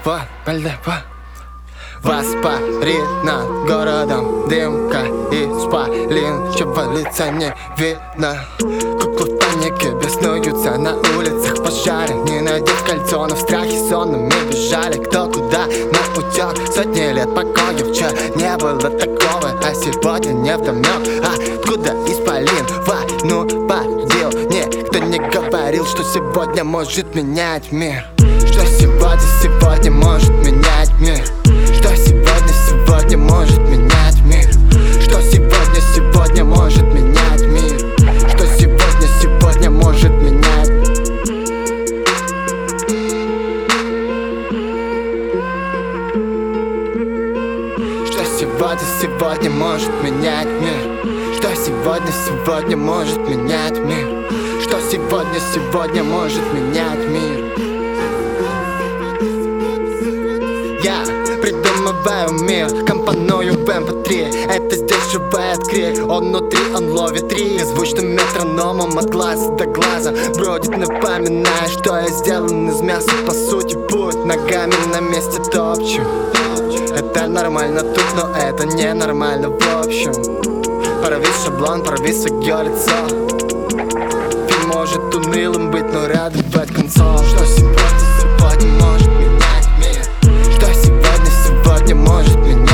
Воспарена городом дымка исполин, чего лица не видно. Куклы в панике беснуются на улицах пожаре. Не надев кольцо, но в страхе сонными бежали. Кто куда на утёк, сотни лет покоя. Вчера не было такого, а сегодня невдомёк. Откуда исполин войну породил? Никто не говорил, что сегодня может менять мир. Что сегодня может менять мир. Что сегодня может менять мир. Что сегодня может менять мир. Что сегодня может менять. Что сегодня может менять мир. Что сегодня может менять мир. Что сегодня может менять мир. Я придумываю мир, компоную в MP3. Это здесь живает крик, он внутри, он ловит ритм. Звучным метрономом от глаза до глаза бродит, напоминая, что я сделан из мяса. По сути, путь ногами на месте топчу. Это нормально тут, но это ненормально в общем. Порви шаблон, порви свое лицо. Фильм может унылым быть, но радовать концом. Что сегодня может менять мир. Что сегодня может менять.